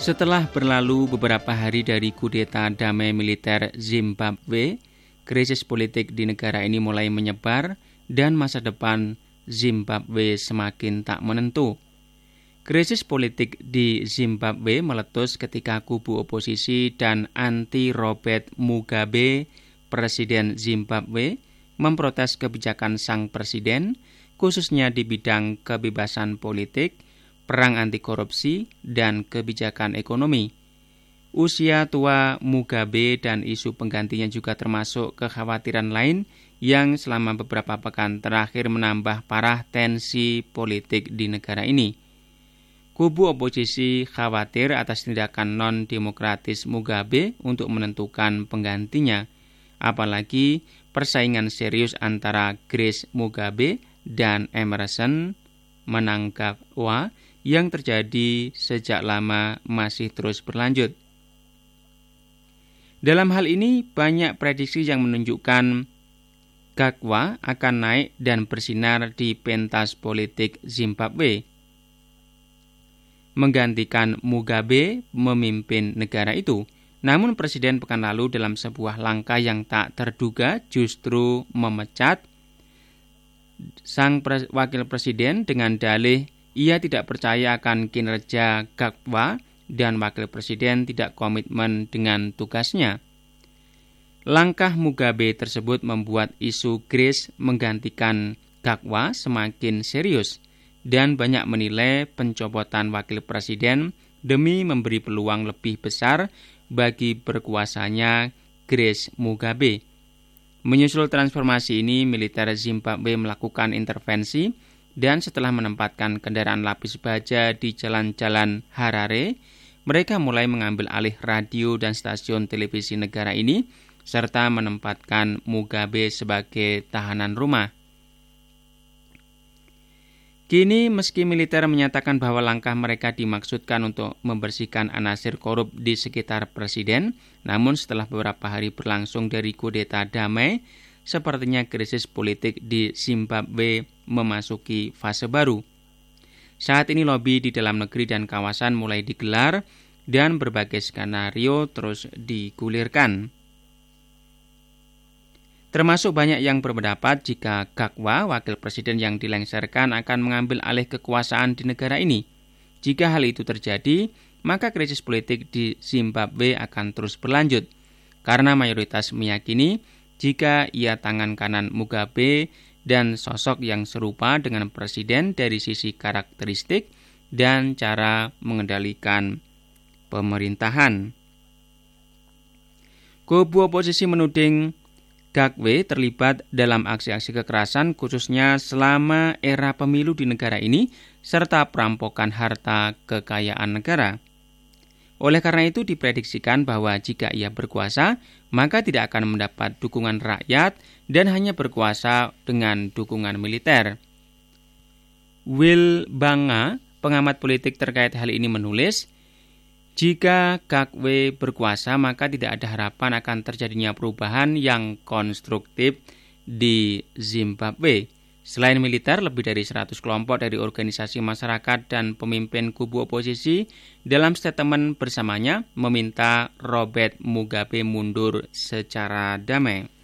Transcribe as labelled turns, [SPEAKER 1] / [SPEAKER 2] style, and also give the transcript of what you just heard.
[SPEAKER 1] Setelah berlalu beberapa hari dari kudeta damai militer Zimbabwe, krisis politik di negara ini mulai menyebar dan masa depan Zimbabwe semakin tak menentu. Krisis politik di Zimbabwe meletus ketika kubu oposisi dan anti Robert Mugabe, Presiden Zimbabwe, memprotes kebijakan sang presiden, khususnya di bidang kebebasan politik, perang anti korupsi, dan kebijakan ekonomi. Usia tua Mugabe dan isu penggantinya juga termasuk kekhawatiran lain yang selama beberapa pekan terakhir menambah parah tensi politik di negara ini. Kubu oposisi khawatir atas tindakan non-demokratis Mugabe untuk menentukan penggantinya, apalagi persaingan serius antara Grace Mugabe dan Emmerson Mnangagwa yang terjadi sejak lama masih terus berlanjut. Dalam hal ini, banyak prediksi yang menunjukkan Gagwa akan naik dan bersinar di pentas politik Zimbabwe, menggantikan Mugabe memimpin negara itu. Namun Presiden pekan lalu dalam sebuah langkah yang tak terduga justru memecat sang wakil presiden dengan dalih ia tidak percaya akan kinerja Gagwa dan wakil presiden tidak komitmen dengan tugasnya. Langkah Mugabe tersebut membuat isu Grace menggantikan Gagwa semakin serius dan banyak menilai pencopotan wakil presiden demi memberi peluang lebih besar bagi berkuasanya Grace Mugabe. Menyusul transformasi ini, militer Zimbabwe melakukan intervensi dan setelah menempatkan kendaraan lapis baja di jalan-jalan Harare, mereka mulai mengambil alih radio dan stasiun televisi negara ini, serta menempatkan Mugabe sebagai tahanan rumah. Kini, meski militer menyatakan bahwa langkah mereka dimaksudkan untuk membersihkan anasir korup di sekitar presiden, namun setelah beberapa hari berlangsung dari kudeta damai, sepertinya krisis politik di Zimbabwe memasuki fase baru. Saat ini lobi di dalam negeri dan kawasan mulai digelar dan berbagai skenario terus digulirkan. Termasuk banyak yang berpendapat jika Gagwa, wakil presiden yang dilengsarkan, akan mengambil alih kekuasaan di negara ini. Jika hal itu terjadi, maka krisis politik di Zimbabwe akan terus berlanjut, karena mayoritas meyakini jika ia tangan kanan Mugabe dan sosok yang serupa dengan presiden dari sisi karakteristik dan cara mengendalikan pemerintahan. Kubu oposisi menuding Gagwe terlibat dalam aksi-aksi kekerasan khususnya selama era pemilu di negara ini serta perampokan harta kekayaan negara. Oleh karena itu diprediksikan bahwa jika ia berkuasa, maka tidak akan mendapat dukungan rakyat dan hanya berkuasa dengan dukungan militer. Will Banga, pengamat politik terkait hal ini menulis, jika Gagwe berkuasa, maka tidak ada harapan akan terjadinya perubahan yang konstruktif di Zimbabwe. Selain militer, lebih dari 100 kelompok dari organisasi masyarakat dan pemimpin kubu oposisi dalam statement bersamanya meminta Robert Mugabe mundur secara damai.